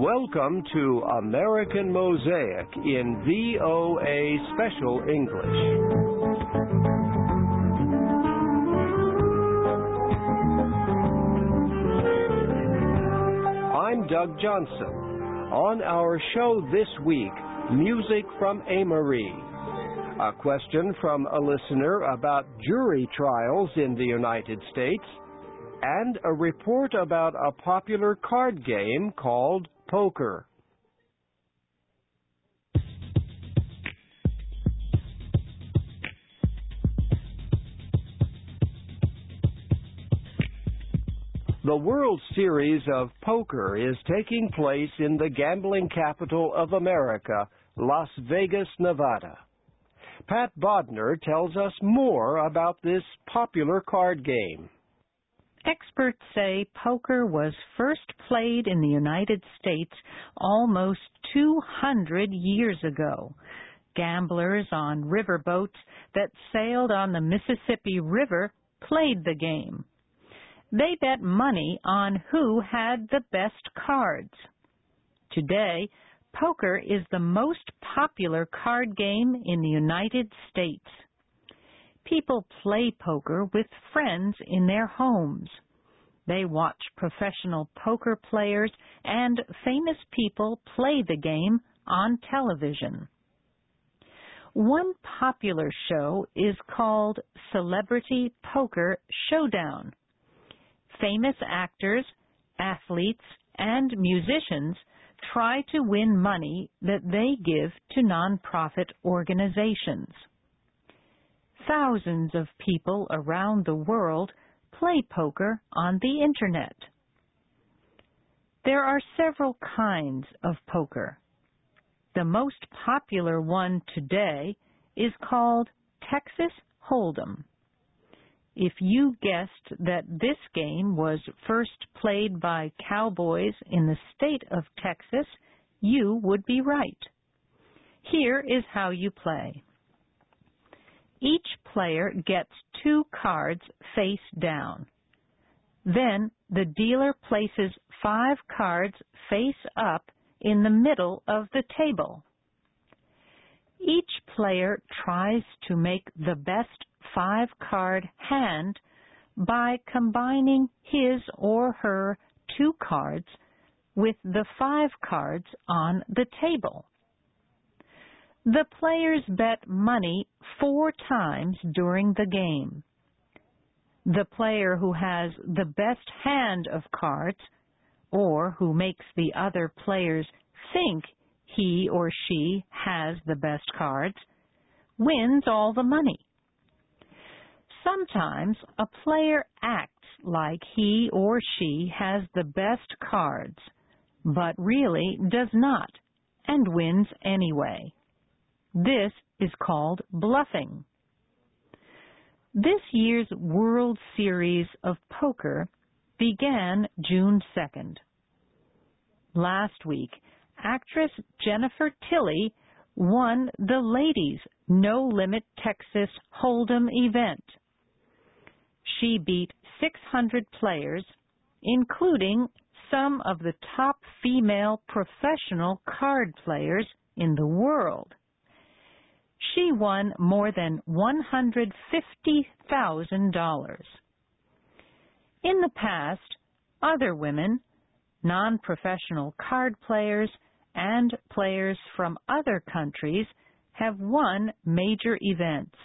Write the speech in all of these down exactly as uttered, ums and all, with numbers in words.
Welcome to American Mosaic in V O A Special English. I'm Doug Johnson. On our show this week, music from Amerie, a question from a listener about jury trials in the United States, and a report about a popular card game called poker. The World Series of Poker is taking place in the gambling capital of America, Las Vegas, Nevada. Pat Bodner tells us more about this popular card game. Experts say poker was first played in the United States almost two hundred years ago. Gamblers on riverboats that sailed on the Mississippi River played the game. They bet money on who had the best cards. Today, poker is the most popular card game in the United States. People play poker with friends in their homes. They watch professional poker players and famous people play the game on television. One popular show is called Celebrity Poker Showdown. Famous actors, athletes, and musicians try to win money that they give to nonprofit organizations. Thousands of people around the world play poker on the Internet. There are several kinds of poker. The most popular one today is called Texas Hold'em. If you guessed that this game was first played by cowboys in the state of Texas, you would be right. Here is how you play. Each player gets two cards face down. Then the dealer places five cards face up in the middle of the table. Each player tries to make the best five-card hand by combining his or her two cards with the five cards on the table. The players bet money four times during the game. The player who has the best hand of cards, or who makes the other players think he or she has the best cards, wins all the money. Sometimes a player acts like he or she has the best cards, but really does not, and wins anyway. This is called bluffing. This year's World Series of Poker began June second. Last week, actress Jennifer Tilly won the Ladies No Limit Texas Hold'em event. She beat six hundred players, including some of the top female professional card players in the world. She won more than one hundred fifty thousand dollars. In the past, other women, non-professional card players, and players from other countries have won major events.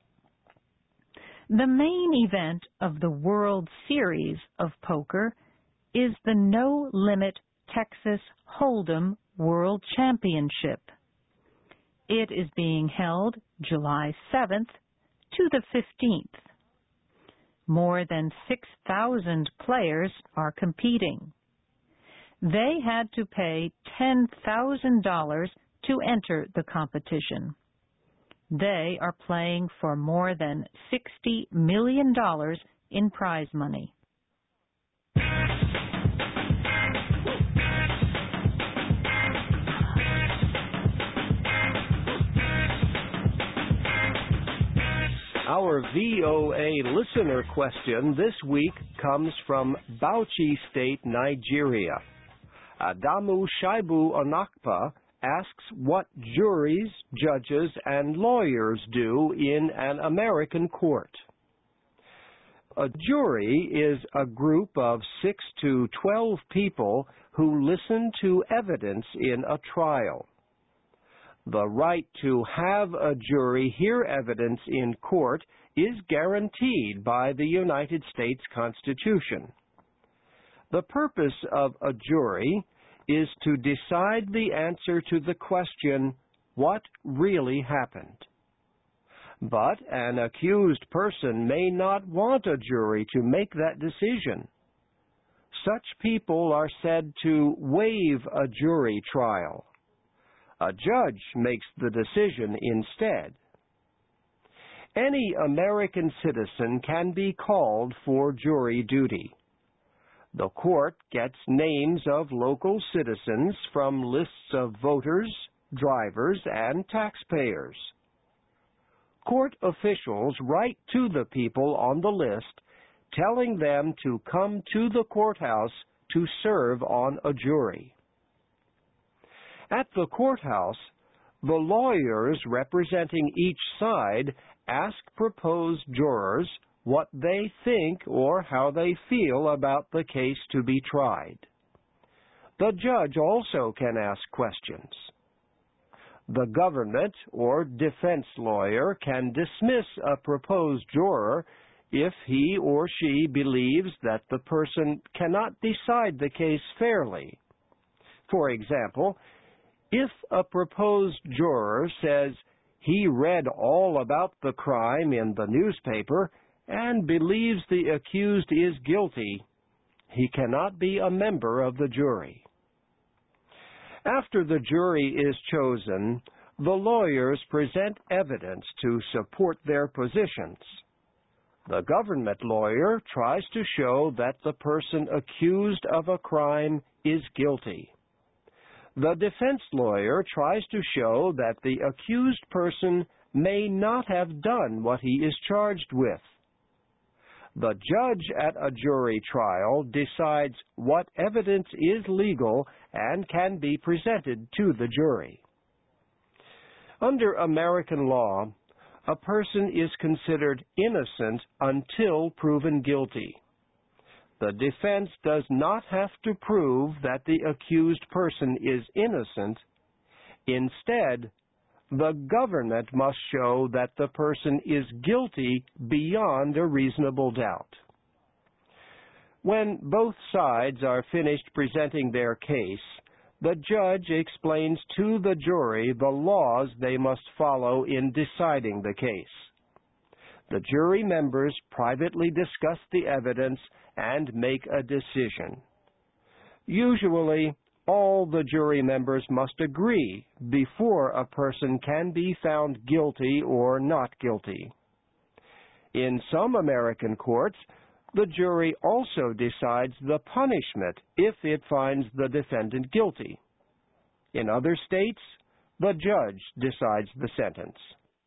The main event of the World Series of Poker is the No Limit Texas Hold'em World Championship. It is being held July seventh to the fifteenth. More than six thousand players are competing. They had to pay ten thousand dollars to enter the competition. They are playing for more than sixty million dollars in prize money. Our V O A listener question this week comes from Bauchi State, Nigeria. Adamu Shaibu Onakpa asks what juries, judges, and lawyers do in an American court. A jury is a group of six to twelve people who listen to evidence in a trial. The right to have a jury hear evidence in court is guaranteed by the United States Constitution. The purpose of a jury is to decide the answer to the question, what really happened? But an accused person may not want a jury to make that decision. Such people are said to waive a jury trial. A judge makes the decision instead. Any American citizen can be called for jury duty. The court gets names of local citizens from lists of voters, drivers, and taxpayers. Court officials write to the people on the list, telling them to come to the courthouse to serve on a jury. At the courthouse, the lawyers representing each side ask proposed jurors what they think or how they feel about the case to be tried. The judge also can ask questions. The government or defense lawyer can dismiss a proposed juror if he or she believes that the person cannot decide the case fairly. For example, if a proposed juror says he read all about the crime in the newspaper and believes the accused is guilty, he cannot be a member of the jury. After the jury is chosen, the lawyers present evidence to support their positions. The government lawyer tries to show that the person accused of a crime is guilty. The defense lawyer tries to show that the accused person may not have done what he is charged with. The judge at a jury trial decides what evidence is legal and can be presented to the jury. Under American law, a person is considered innocent until proven guilty. The defense does not have to prove that the accused person is innocent. Instead, the government must show that the person is guilty beyond a reasonable doubt. When both sides are finished presenting their case, the judge explains to the jury the laws they must follow in deciding the case. The jury members privately discuss the evidence and make a decision. Usually, all the jury members must agree before a person can be found guilty or not guilty. In some American courts, the jury also decides the punishment if it finds the defendant guilty. In other states, the judge decides the sentence.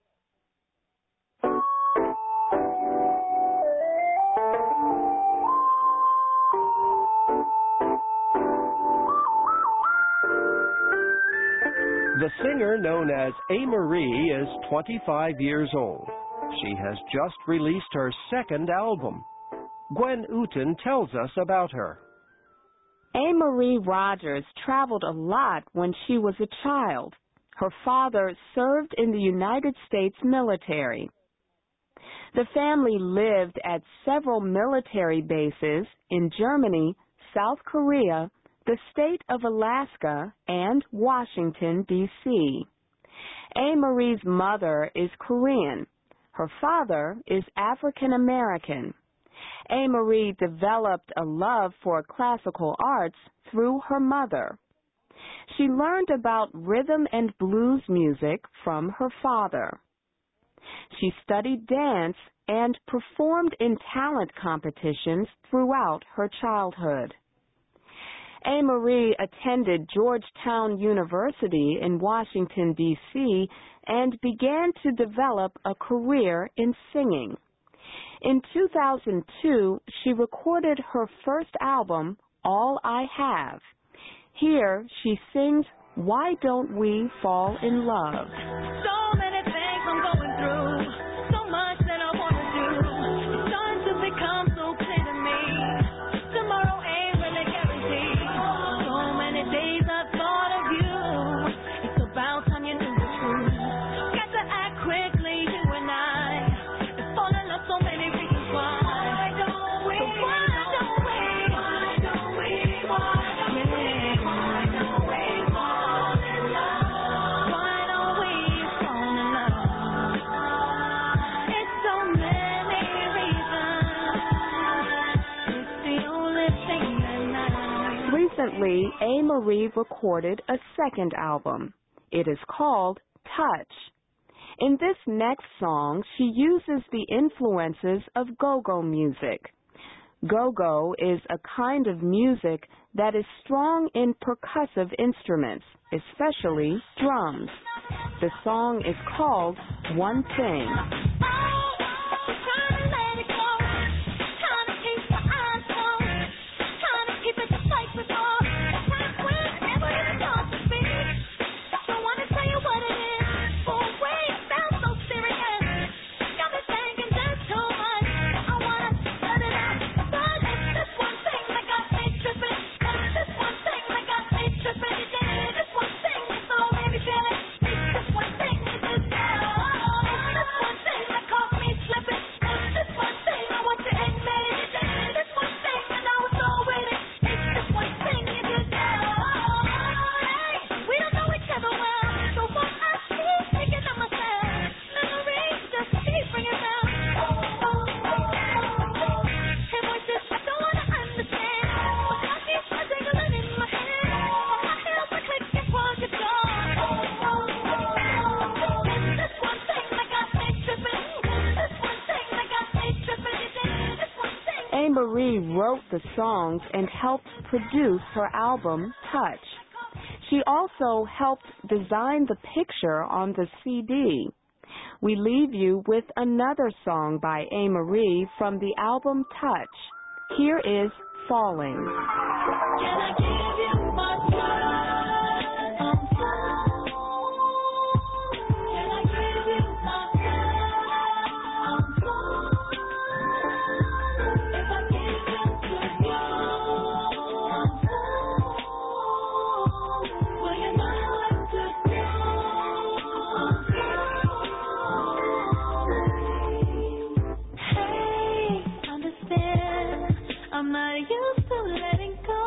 The singer known as A-Marie is twenty-five years old. She has just released her second album. Gwen Uten tells us about her. A-Marie Rogers traveled a lot when she was a child. Her father served in the United States military. The family lived at several military bases in Germany, South Korea, the state of Alaska, and Washington, D C A-Marie's mother is Korean. Her father is African American. A-Marie developed a love for classical arts through her mother. She learned about rhythm and blues music from her father. She studied dance and performed in talent competitions throughout her childhood. A-Marie attended Georgetown University in Washington, D C, and began to develop a career in singing. In two thousand two, she recorded her first album, All I Have. Here she sings Why Don't We Fall in Love? So many things I'm going through, so much that I want to do. It's starting to become so clear to me. Tomorrow ain't really guaranteed. So many days I've thought of you. It's about time you knew the truth. Got to act quickly, you and I. It's falling up so many reasons why. Why don't we? So why don't we? Why don't we? Why don't we? Why don't we fall in love? Why don't we fall in love? It's so many reasons. It's the only thing that matters. Recently, A. Marie recorded a second album. It is called Touch. In this next song, she uses the influences of go-go music. Go-go is a kind of music that is strong in percussive instruments, especially drums. The song is called One Thing. A. Marie wrote the songs and helped produce her album, Touch. She also helped design the picture on the C D. We leave you with another song by A. Marie from the album Touch. Here is Falling. Can I give you my time? I'm falling. Can I give you my time? I'm falling. If I give it to you, I'm falling. Will you know what to do? I'm falling. Hey, understand, I'm not used to letting go.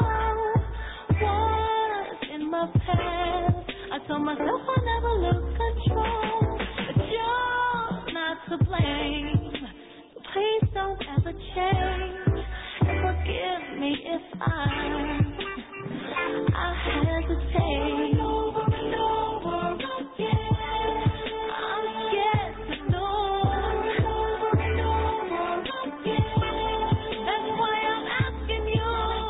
What's in my past? I told myself I never lose control, but you're not to blame. So please don't ever change, and forgive me if I I hesitate over and over again. I'm scared to know over and over again. That's why I'm asking you.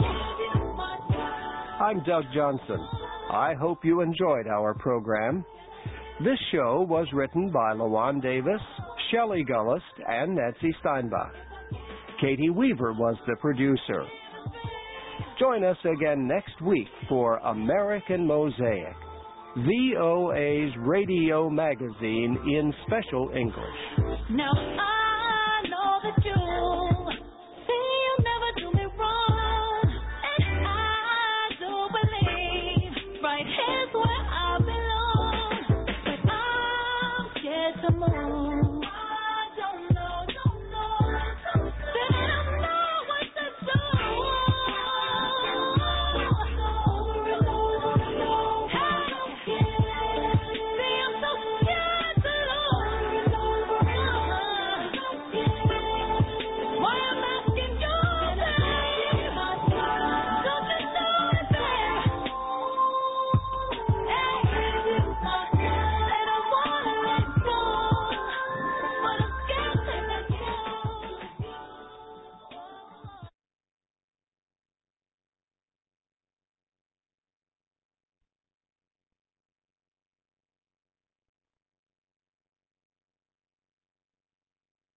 I'm Doug Johnson. I hope you enjoyed our program. This show was written by LaJuan Davis, Shelley Gullist, and Nancy Steinbach. Katie Weaver was the producer. Join us again next week for American Mosaic, V O A's radio magazine in special English. Now I